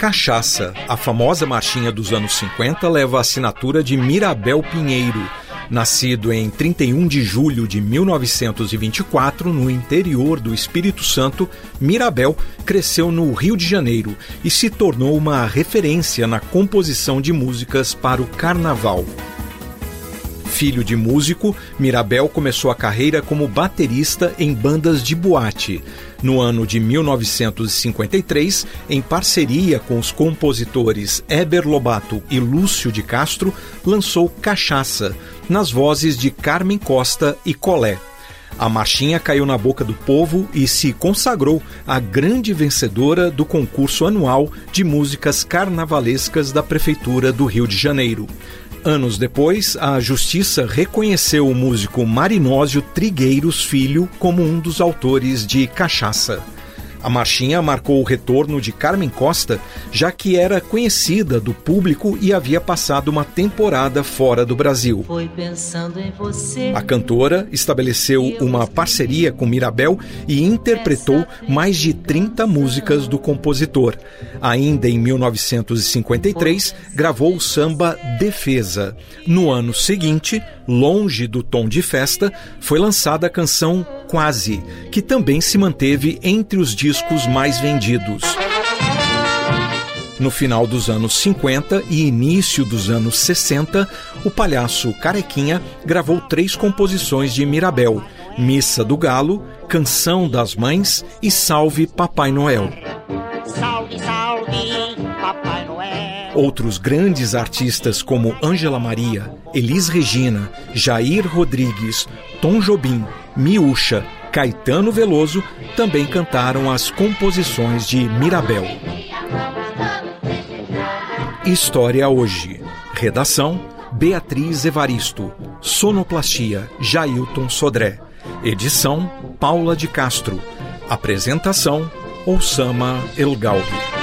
Cachaça, a famosa marchinha dos anos 50, leva a assinatura de Mirabel Pinheiro. Nascido em 31 de julho de 1924, no interior do Espírito Santo, Mirabel cresceu no Rio de Janeiro e se tornou uma referência na composição de músicas para o carnaval. Filho de músico, Mirabel começou a carreira como baterista em bandas de boate. No ano de 1953, em parceria com os compositores Heber Lobato e Lúcio de Castro, lançou Cachaça, nas vozes de Carmen Costa e Colé. A marchinha caiu na boca do povo e se consagrou a grande vencedora do concurso anual de músicas carnavalescas da Prefeitura do Rio de Janeiro. Anos depois, a Justiça reconheceu o músico Marinósio Trigueiros Filho como um dos autores de Cachaça. A marchinha marcou o retorno de Carmen Costa, já que era conhecida do público e havia passado uma temporada fora do Brasil. Foi pensando em você. A cantora estabeleceu uma parceria com Mirabel e interpretou mais de 30 músicas do compositor. Ainda em 1953, gravou o samba Defesa. No ano seguinte, longe do tom de festa, foi lançada a canção Quase, que também se manteve entre os discos mais vendidos. No final dos anos 50 e início dos anos 60, o palhaço Carequinha gravou 3 composições de Mirabel: Missa do Galo, Canção das Mães e Salve Papai Noel. Salve, salve, Papai Noel. Outros grandes artistas como Ângela Maria, Elis Regina, Jair Rodrigues, Tom Jobim, Miúcha, Caetano Veloso também cantaram as composições de Mirabel. História hoje. Redação: Beatriz Evaristo. Sonoplastia: Jailton Sodré. Edição: Paula de Castro. Apresentação: Oussama El Gaudi.